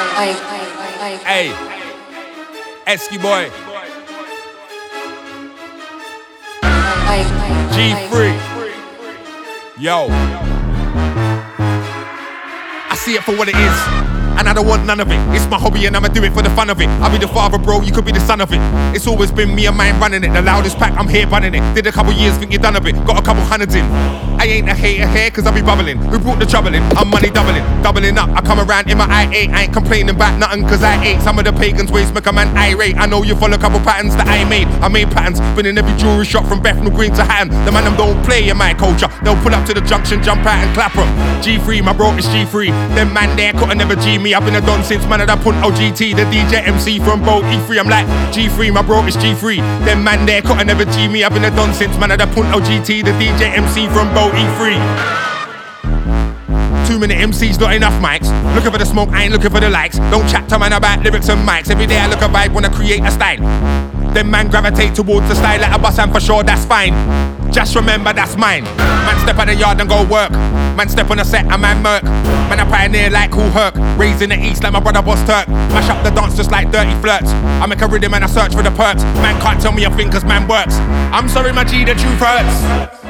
Hey, Esky boy. G3. Yo. I see it for what it is, and I don't want none of it. It's my hobby and I'ma do it for the fun of it. I'll be the father, bro, you could be the son of it. It's always been me and mine running it. The loudest pack, I'm here running it. Did a couple years, think you done a bit. Got a couple hundreds in. I ain't a hater here, cause I be bubbling. Who brought the trouble in? I'm money doubling. Doubling up, I come around in my I8. I ain't complaining about nothing, cause I ate. Some of the pagans ways make a man irate. I know you follow a couple patterns that I made. I made patterns, been in every jewelry shop from Bethnal Green to Hatton. The man them don't play in my culture. They'll pull up to the junction, jump out and clap 'em. G3, my bro is G3. Them man there couldn't never G me. I've been a don since man of that Punto GT. The DJ MC from Boat E3. I'm like G3, my bro is G3. Them man there couldn't never G me. I've been a don since man of that Punto GT. The DJ MC from Boat E3. 2-minute MCs, not enough mics. Looking for the smoke, I ain't looking for the likes. Don't chat to man about lyrics and mics. Every day I look a vibe, wanna create a style. Them man gravitate towards the style like a bus, and for sure that's fine. Just remember that's mine. Man step out the yard and go work. Man step on the set and man murk. Man a pioneer like Cool Herc. Raised in the east like my brother Boss Turk. Mash up the dance just like dirty flirts. I make a rhythm and I search for the perks. Man can't tell me a thing cause man works. I'm sorry my G, the truth hurts.